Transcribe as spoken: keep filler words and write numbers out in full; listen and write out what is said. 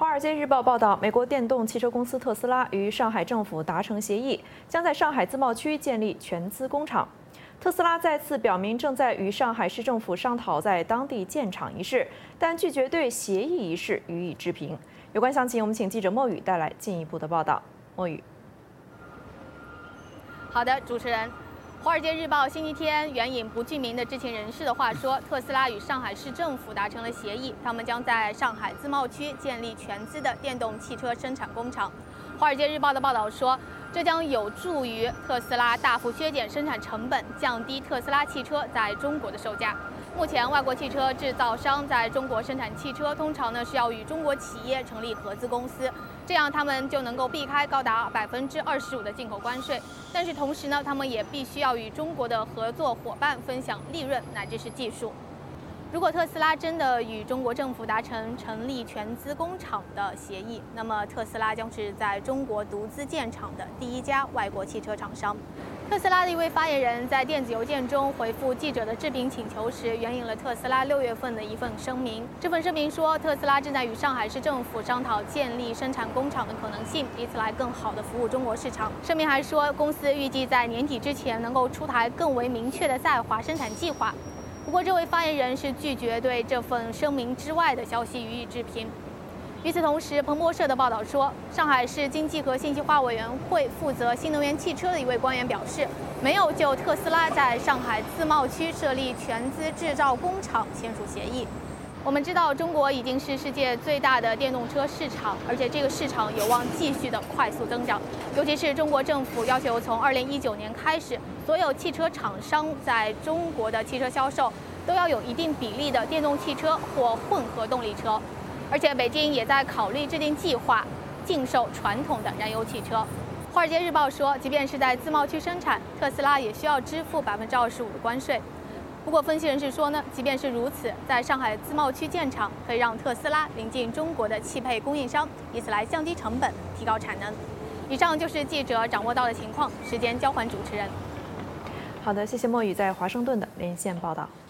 华尔街日报报道，美国电动汽车公司特斯拉与上海政府达成协议，将在上海自贸区建立全资工厂。特斯拉再次表明正在与上海市政府商讨在当地建厂一事，但拒绝对协议一事予以置评。有关详情，我们请记者莫宇带来进一步的报道。莫宇， 好的，主持人。 《华尔街日报》星期天援引不具名的知情人士的话说，特斯拉与上海市政府达成了协议，他们将在上海自贸区建立全资的电动汽车生产工厂。《华尔街日报》的报道说，这将有助于特斯拉大幅削减生产成本，降低特斯拉汽车在中国的售价。目前，外国汽车制造商在中国生产汽车，通常呢是要与中国企业成立合资公司，这样他们就能够避开高达百分之二十五的进口关税。但是同时呢，他们也必须要与中国的合作伙伴分享利润乃至是技术。如果特斯拉真的与中国政府达成成立全资工厂的协议，那么特斯拉将是在中国独资建厂的第一家外国汽车厂商。 特斯拉的一位发言人在电子邮件中回复记者的置评请求时，援引了特斯拉六月份的一份声明。这份声明说，特斯拉正在与上海市政府商讨建立生产工厂的可能性，以此来更好地服务中国市场。声明还说，公司预计在年底之前能够出台更为明确的在华生产计划。不过，这位发言人是拒绝对这份声明之外的消息予以置评。 与此同时，彭博社的报道说，上海市经济和信息化委员会负责新能源汽车的一位官员表示，没有就特斯拉在上海自贸区设立全资制造工厂签署协议。我们知道，中国已经是世界最大的电动车市场，而且这个市场有望继续的快速增长。尤其是中国政府要求从二零一九年开始，所有汽车厂商在中国的汽车销售都要有一定比例的电动汽车或混合动力车。 而且，北京也在考虑制定计划，禁售传统的燃油汽车。《华尔街日报》说，即便是在自贸区生产，特斯拉也需要支付百分之二十五的关税。不过，分析人士说呢，即便是如此，在上海自贸区建厂可以让特斯拉临近中国的汽配供应商，以此来降低成本、提高产能。以上就是记者掌握到的情况，时间交还主持人。 好的，谢谢莫宇在华盛顿的连线报道。